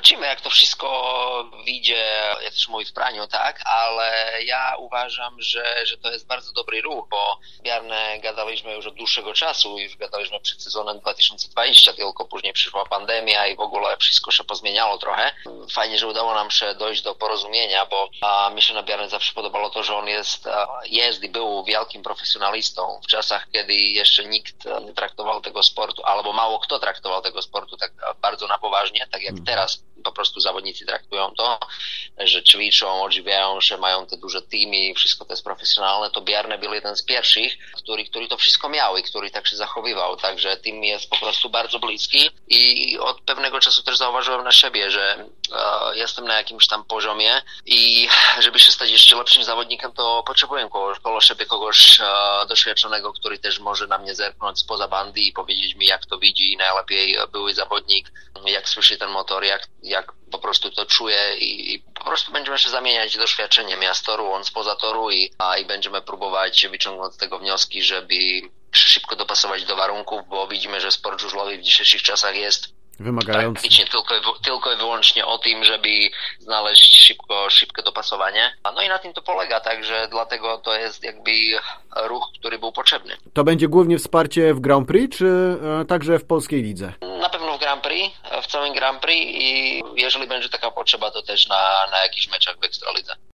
Zobaczymy, jak to wszystko wyjdzie, jak też mówi w praniu, tak? Ale ja uważam, że to jest bardzo dobry ruch, bo Bjarne gadaliśmy już od dłuższego czasu, już gadaliśmy przed sezonem 2020, tylko później przyszła pandemia i w ogóle wszystko się pozmieniało trochę. Fajnie, że udało nam się dojść do porozumienia, bo mi się na Bjarne zawsze podobało to, że on jest i był wielkim profesjonalistą w czasach, kiedy jeszcze nikt nie traktował tego sportu, albo mało kto traktował tego sportu tak bardzo na poważnie, tak jak teraz po prostu zawodnicy traktują to, że ćwiczą, odżywiają się, mają te duże teamy i wszystko to jest profesjonalne. To Bjarne był jeden z pierwszych, który to wszystko miał i który tak się zachowywał, także team jest po prostu bardzo bliski i od pewnego czasu też zauważyłem na siebie, że jestem na jakimś tam poziomie i żeby się stać jeszcze lepszym zawodnikiem, to potrzebuję koło siebie kogoś doświadczonego, który też może na mnie zerknąć spoza bandy i powiedzieć mi, jak to widzi, najlepiej były zawodnik, jak słyszy ten motor, jak po prostu to czuje i po prostu będziemy się zamieniać doświadczeniem. Ja z toru, on spoza toru i będziemy próbować wyciągnąć z tego wnioski, żeby szybko dopasować do warunków, bo widzimy, że sport żużlowy w dzisiejszych czasach jest wymagający. Praktycznie tylko i wyłącznie o tym, żeby znaleźć szybkie dopasowanie. No i na tym to polega, także dlatego to jest jakby ruch, który był potrzebny. To będzie głównie wsparcie w Grand Prix, czy także w polskiej lidze? Na pewno w Grand Prix, w całym Grand Prix i jeżeli będzie taka potrzeba, to też na jakichś meczach w Ekstralidze.